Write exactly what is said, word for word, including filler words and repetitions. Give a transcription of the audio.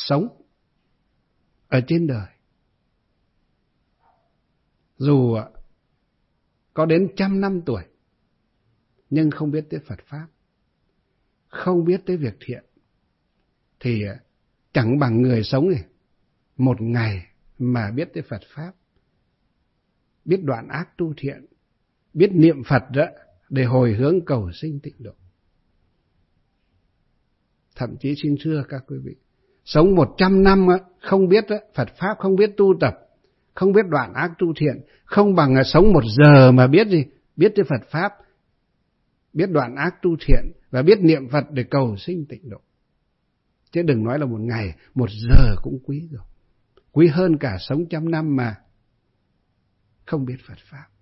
sống ở trên đời, dù có đến trăm năm tuổi, nhưng không biết tới Phật Pháp, không biết tới việc thiện, thì chẳng bằng người sống này một ngày mà biết tới Phật Pháp, biết đoạn ác tu thiện, biết niệm Phật đó để hồi hướng cầu sinh tịnh độ. Thậm chí xin thưa các quý vị, sống một trăm năm không biết Phật Pháp, không biết tu tập, không biết đoạn ác tu thiện, không bằng là sống một giờ mà biết gì, biết tới Phật Pháp, biết đoạn ác tu thiện và biết niệm Phật để cầu sinh tịnh độ. Chứ đừng nói là một ngày, một giờ cũng quý rồi. Quý hơn cả sống trăm năm mà không biết Phật Pháp.